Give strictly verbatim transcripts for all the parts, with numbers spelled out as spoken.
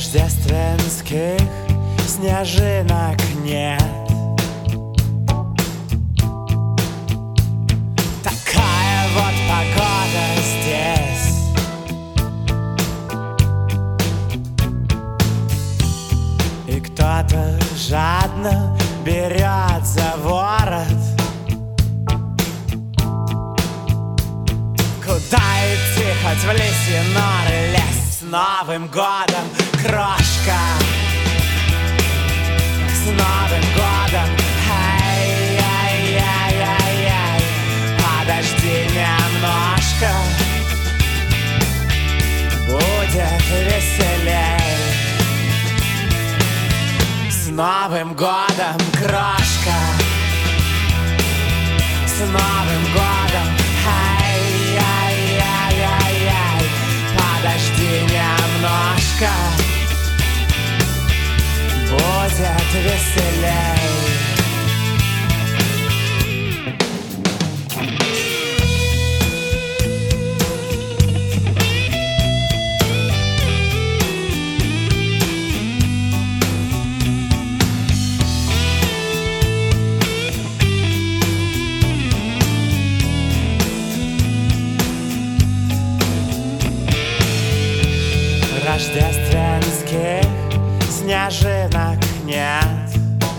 Рождественских снежинок нет. Такая вот погода здесь. И кто-то жадно берет за ворот. Куда идти, хоть в лисьи норы лезть? С Новым годом, крошка! С Новым годом! Ай-яй-яй-яй-яй! Подожди немножко, будет веселей. С Новым годом, крошка! С Новым годом! Ай-яй-яй-яй-яй! Подожди немножко, будет веселей. Рождественских снежинок нет.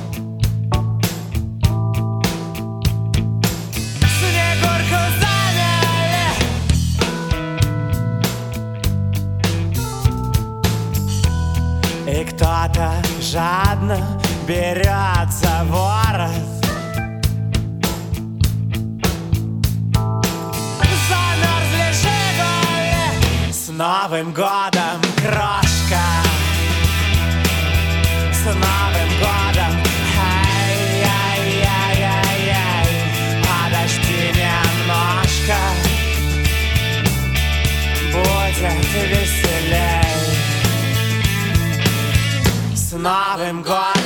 Снегурку заняли. И кто-то жадно берет за ворот. Замерзли «Жигули». С Новым годом, крошка! С Новым годом! Ай-яй-яй-яй-яй! Подожди немножко, будет веселей. С Новым годом!